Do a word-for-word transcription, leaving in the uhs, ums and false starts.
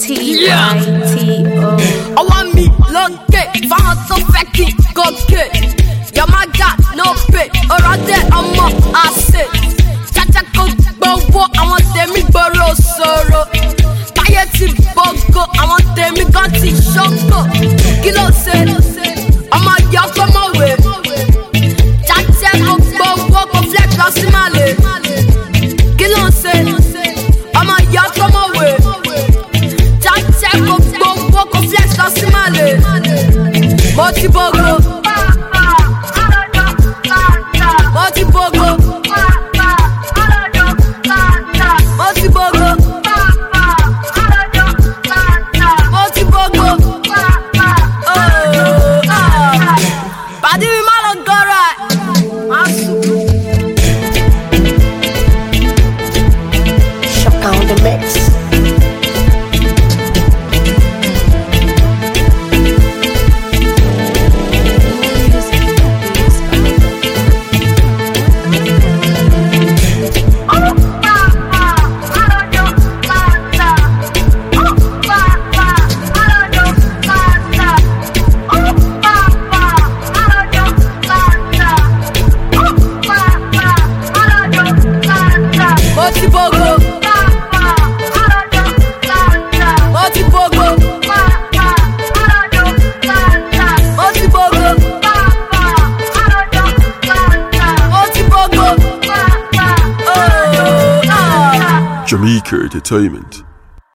T I T O. I want me long get, far so fake go get. Ya my God, no pay, or rather I'm up, I say. Chacha go bobo, I want them me borrow sorrow. Kayeti bogo, I want them me ganti shoko. Kilo say, I'm a yak on my way. Chacha go bobo, go flex lost in my leg. Kilo say, I'm a yak on my way. Chacha go bobo, go flex lost in my leg. Moti bogo. Moti bogo, Moti bogo, Moti bogo. Oh, ah, Badi mi malongora. Shock on the mix. Moti bogo, Moti bogo, Moti bogo, Moti bogo. Oh, ah. Jamaica Entertainment.